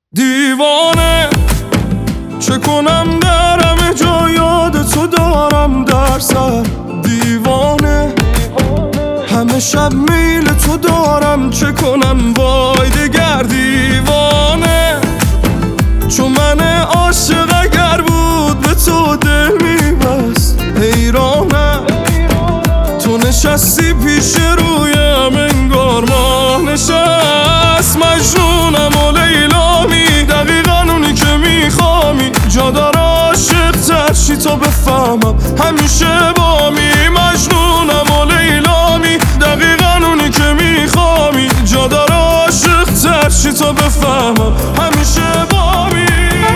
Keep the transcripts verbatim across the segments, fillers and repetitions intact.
دیوانه چه کنم در همه جا یاد تو دارم در سر. دیوانه همه شب میل تو دارم چه کنم وای دگر. دیوانه چون من عاشق اگر بود به تو دل میبست. حیرانه تو نشستی پیش رویم انگار ماه نشست. مجنونم و لیلامی دقیقا اونی که میخوامی. جا داره عاشق تر چی تا بفهمم همیشه بامی. مجنونم و لیلامی دقیقا اونی که میخوامی. جا داره عاشق تر چی تا بفهمم همیشه بامی.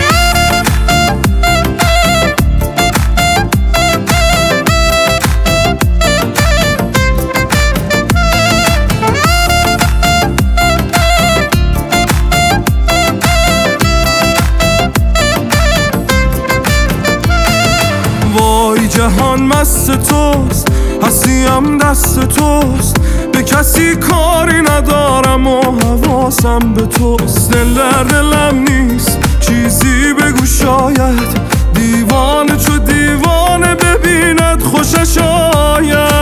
وای جهان مست توست هستیم دست توست. به کسی کاری ندارم و حواسم به توست. دل در دلم نیست چیزی بگو شاید. دیوانه چو دیوانه ببیند خوشش آید.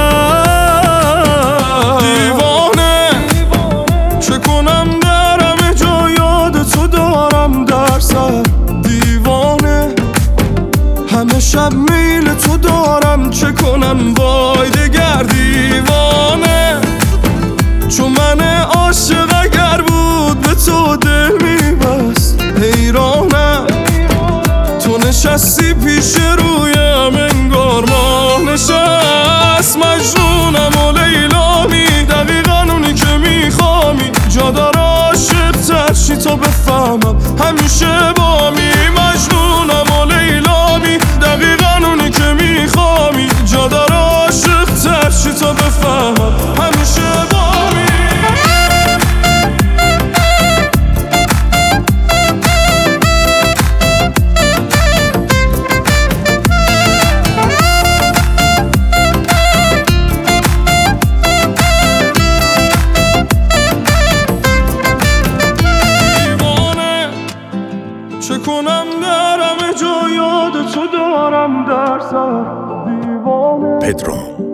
دیوانه چه کنم در همه جا یاد تو دارم در سر. دیوانه همه شب میل تو دارم چه کنم وای دگر. دیوانه چون من عاشق اگر بود به تو دل میبست. حیرانه تو نشستی پیش رویم انگار ماه نشست. مجنونم و لیلامی دقیقا اونی که میخوامی. جا داره عاشق تر چی تا بفهمم همیشه بامی. مجنونم و لیلامی دقیقا اونی که میخوامی. جا داره عاشق تر چی تا بفهمم همیشه بامی. چه کنم در همه جا یاد تو دارم در سر. دیوانه پدرام